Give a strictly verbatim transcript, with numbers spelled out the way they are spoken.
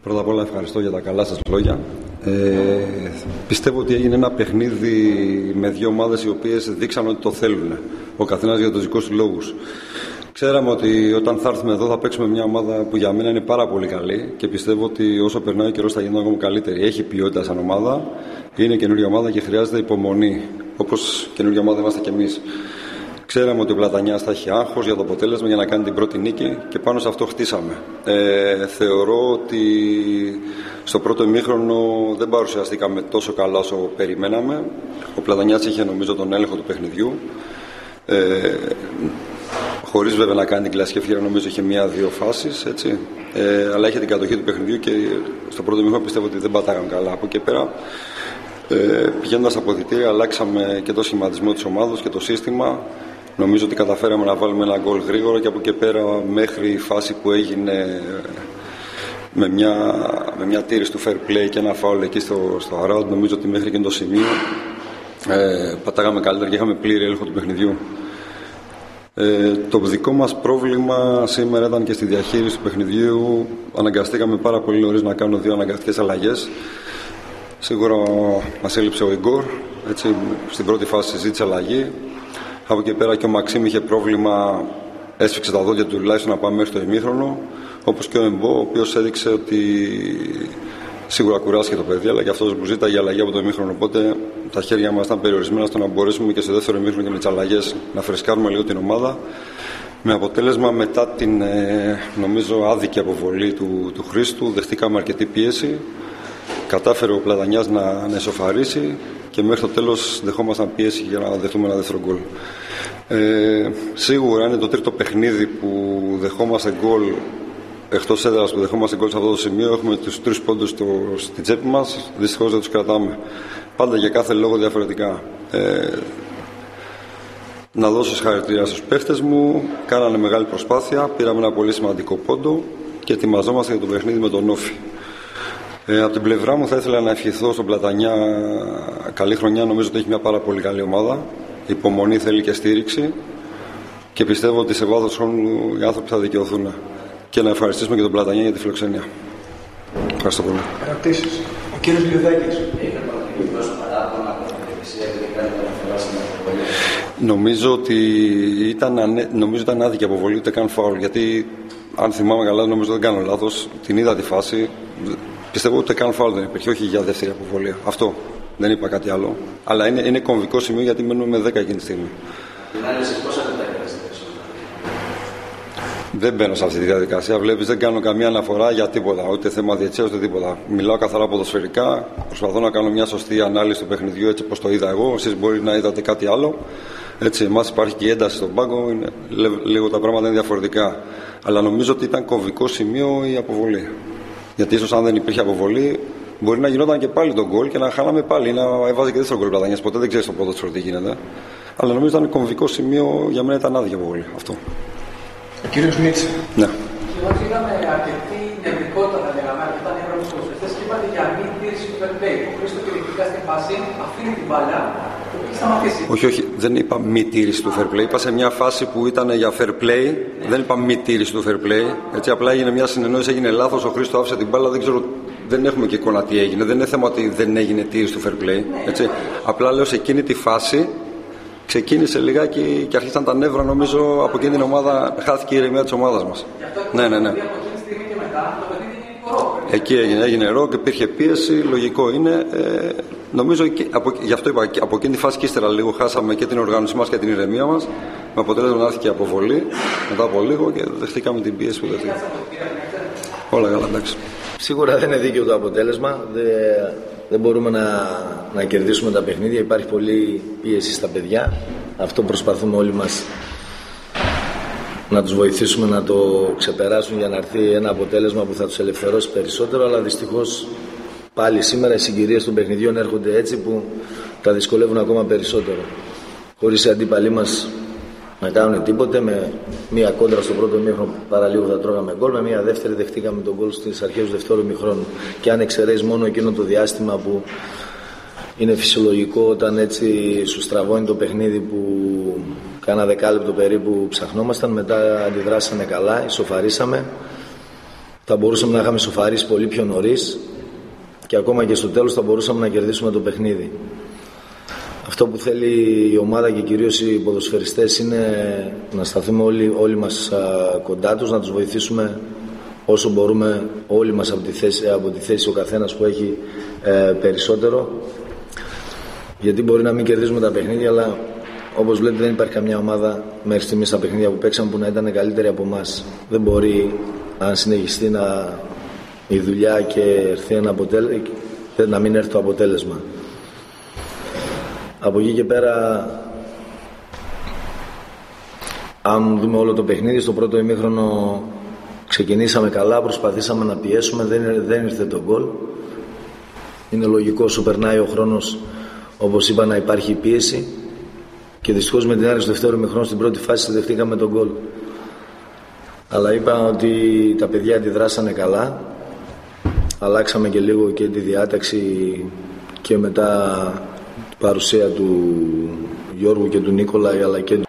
Πρώτα απ' όλα ευχαριστώ για τα καλά σας λόγια. Ε, πιστεύω ότι έγινε ένα παιχνίδι με δύο ομάδες οι οποίες δείξαν ότι το θέλουν. Ο καθένας για τους δικούς του λόγους. Ξέραμε ότι όταν θα έρθουμε εδώ θα παίξουμε μια ομάδα που για μένα είναι πάρα πολύ καλή και πιστεύω ότι όσο περνάει ο καιρός θα γίνει ακόμα καλύτερη. Έχει ποιότητα σαν ομάδα, είναι καινούργια ομάδα και χρειάζεται υπομονή. Όπως καινούργια ομάδα είμαστε κι εμείς. Ξέραμε ότι ο Πλατανιάς θα έχει άγχος για το αποτέλεσμα για να κάνει την πρώτη νίκη και πάνω σε αυτό χτίσαμε. Ε, θεωρώ ότι στο πρώτο ημίχρονο δεν παρουσιαστήκαμε τόσο καλά όσο περιμέναμε. Ο Πλατανιάς είχε νομίζω τον έλεγχο του παιχνιδιού. Ε, χωρίς βέβαια να κάνει την κλασική ευκαιρία, νομίζω είχε μία-δύο φάσεις, έτσι. Ε, αλλά είχε την κατοχή του παιχνιδιού και στο πρώτο ημίχρονο πιστεύω ότι δεν πατάγαμε καλά. Από εκεί πέρα, ε, πηγαίνοντας από δυτήρια, αλλάξαμε και το σχηματισμό της ομάδας και το σύστημα. Νομίζω ότι καταφέραμε να βάλουμε ένα γκολ γρήγορα και από εκεί πέρα μέχρι η φάση που έγινε με μια, με μια τήρηση του fair play και ένα φάουλ εκεί στο, στο around, νομίζω ότι μέχρι και το σημείο ε, πατάγαμε καλύτερα και είχαμε πλήρη έλεγχο του παιχνιδιού. Ε, το δικό μας πρόβλημα σήμερα ήταν και στη διαχείριση του παιχνιδιού. Αναγκαστήκαμε πάρα πολύ νωρίς να κάνουμε δύο αναγκαστικές αλλαγές. Σίγουρα μας έλειψε ο Ιγκόρ, έτσι, στην πρώτη φάση ζήτησε αλλαγή. Από εκεί πέρα και ο Μαξίμ είχε πρόβλημα, έσφιξε τα δόντια του τουλάχιστον να πάμε μέχρι το ημίχρονο. Όπως και ο Εμπό, ο οποίος έδειξε ότι σίγουρα κουράστηκε το παιδί, αλλά και αυτός που ζήταγε αλλαγή από το ημίχρονο. Οπότε τα χέρια μας ήταν περιορισμένα στο να μπορέσουμε και στο δεύτερο ημίχρονο και με τις αλλαγές να φρεσκάρουμε λίγο την ομάδα. Με αποτέλεσμα μετά την νομίζω άδικη αποβολή του, του Χρήστου, δεχτήκαμε αρκετή πίεση. Κατάφερε ο Πλατανιάς να, να εσωφαρίσει και μέχρι το τέλος δεχόμασταν πίεση για να δεχτούμε ένα δεύτερο γκολ. Ε, σίγουρα είναι το τρίτο παιχνίδι που δεχόμαστε γκολ εκτός έδρας, που δεχόμαστε γκολ σε αυτό το σημείο. Έχουμε τους τρεις πόντους στο, στην τσέπη μας, δυστυχώς δεν τους κρατάμε. Πάντα για κάθε λόγο διαφορετικά. Ε, να δώσω συγχαρητήρια στους παίχτες μου, κάνανε μεγάλη προσπάθεια, πήραμε ένα πολύ σημαντικό πόντο και ετοιμαζόμαστε για το παιχνίδι με τον Όφη. Ε, από την πλευρά μου θα ήθελα να ευχηθώ στον Πλατανιά καλή χρονιά. Νομίζω ότι έχει μια πάρα πολύ καλή ομάδα. Υπομονή θέλει και στήριξη και πιστεύω ότι σε βάθος χρόνου οι άνθρωποι θα δικαιωθούν. Και να ευχαριστήσουμε και τον Πλατανιά για τη φιλοξενία. Ευχαριστώ πολύ. Ερωτήσεις. Ο κύριος Λιουδάκης. Νομίζω ότι ήταν, ανε... νομίζω ήταν άδικη αποβολή, ούτε καν φάουλ. Γιατί αν θυμάμαι καλά, νομίζω δεν κάνω λάθος, την είδα τη φάση. Πιστεύω ότι καν φάουλ δεν υπήρχε, όχι για δεύτερη αποβολή. Αυτό. Δεν είπα κάτι άλλο. Αλλά είναι, είναι κομβικό σημείο γιατί μένουμε με δέκα εκείνη τη στιγμή. Δεν μπαίνω σε αυτή τη διαδικασία. Βλέπεις, δεν κάνω καμία αναφορά για τίποτα. Ούτε θέμα διαιτησίας, ούτε τίποτα. Μιλάω καθαρά ποδοσφαιρικά. Προσπαθώ να κάνω μια σωστή ανάλυση του παιχνιδιού έτσι όπως το είδα εγώ. Εσείς μπορεί να είδατε κάτι άλλο. Έτσι, εμάς υπάρχει και η ένταση στον πάγκο. Είναι, λίγο τα πράγματα είναι διαφορετικά. Αλλά νομίζω ότι ήταν κομβικό σημείο η αποβολή. Γιατί ίσως αν δεν υπήρχε αποβολή, μπορεί να γινόταν και πάλι τον γκολ και να χάλαμε πάλι. Να έβαζε και δεύτερο γκολ Πλατανιάς. Ποτέ δεν ξέρει στο ποδόσφαιρο τι γίνεται. Αλλά νομίζω ήταν κομβικό σημείο, για μένα ήταν άδικη αποβολή. Αυτό. Ο κύριος Μίτση. Ναι. Εγώ είδαμε αρκετή νευρικότητα, θα λέγαμε, αρκετά νεύρα στους προσφυγές και είπατε για μη τήρηση του fair play. Ο Χρήστος κυριολεκτικά στην φάση αφήνει την μπάλα και έχει σταματήσει. Όχι, όχι, δεν είπα μη τήρηση του fair play. Είπα σε μια φάση που ήταν για fair play. Ναι. Δεν είπα μη τήρηση του fair play. Έτσι, απλά έγινε μια συνεννόηση, έγινε λάθος. Ο Χρήστος άφησε την μπάλα, δεν ξέρω, δεν έχουμε και εικόνα τι έγινε. Δεν είναι θέμα ότι δεν έγινε τήρηση του fair play. Έτσι. Απλά λέω σε εκείνη τη φάση. Ξεκίνησε λιγάκι και αρχίσαν τα νεύρα, νομίζω, από εκείνη την ομάδα. Χάθηκε η ηρεμία της ομάδας μας. Ναι, ναι, ναι. Εκεί έγινε, έγινε ροκ, υπήρχε πίεση, λογικό είναι. Ε, νομίζω, από, γι' αυτό είπα, από εκείνη τη φάση και ύστερα λίγο χάσαμε και την οργάνωσή μας και την ηρεμία μας. Με αποτέλεσμα να έρθει η αποβολή μετά από λίγο και δεχτήκαμε την πίεση που δεχτήκαμε. Όλα καλά, εντάξει. Σίγουρα δεν είναι δίκαιο το αποτέλεσμα. Δεν, δεν μπορούμε να, να κερδίσουμε τα παιχνίδια. Υπάρχει πολλή πίεση στα παιδιά. Αυτό προσπαθούμε όλοι μας να τους βοηθήσουμε να το ξεπεράσουν για να έρθει ένα αποτέλεσμα που θα τους ελευθερώσει περισσότερο. Αλλά δυστυχώς πάλι σήμερα οι συγκυρίες των παιχνιδιών έρχονται έτσι που τα δυσκολεύουν ακόμα περισσότερο. Χωρίς οι αντίπαλοι μας να κάνουν τίποτε, με μία κόντρα στο πρώτο ημίχρονο παραλίγο θα τρώγαμε γκολ, με μία δεύτερη δεχτήκαμε τον γκολ στις αρχές του δεύτερου ημίχρονου. Και αν εξαιρέσεις μόνο εκείνο το διάστημα που είναι φυσιολογικό όταν έτσι σου στραβώνει το παιχνίδι που κάνα δεκάλεπτο περίπου ψαχνόμασταν, μετά αντιδράσαμε καλά, ισοφαρίσαμε. θα μπορούσαμε να είχαμε σοφαρίσει πολύ πιο νωρίς και ακόμα και στο τέλος θα μπορούσαμε να κερδίσουμε το παιχνίδι. Αυτό που θέλει η ομάδα και κυρίως οι ποδοσφαιριστές είναι να σταθούμε όλοι, όλοι μας κοντά τους, να τους βοηθήσουμε όσο μπορούμε όλοι μας από τη θέση, από τη θέση ο καθένας που έχει ε, περισσότερο, γιατί μπορεί να μην κερδίζουμε τα παιχνίδια, αλλά όπως βλέπετε δεν υπάρχει καμιά ομάδα μέχρι στιγμής στα παιχνίδια που παίξαμε που να ήταν καλύτερη από εμάς. Δεν μπορεί, αν συνεχιστεί να, η δουλειά και έρθει ένα αποτέλεσμα, να μην έρθει το αποτέλεσμα. Από εκεί και πέρα, αν δούμε όλο το παιχνίδι, στο πρώτο ημίχρονο ξεκινήσαμε καλά, προσπαθήσαμε να πιέσουμε, δεν, δεν ήρθε το γκολ. Είναι λογικό, όσο περνάει ο χρόνος, όπως είπα, να υπάρχει πίεση και δυστυχώς με την άρεξη του δεύτερου ημιχρόνου στην πρώτη φάση δεχτήκαμε τον γκολ. Αλλά είπα ότι τα παιδιά αντιδράσανε καλά, αλλάξαμε και λίγο και τη διάταξη και μετά παρουσία του Γιώργου και του Νίκολα, αλλά και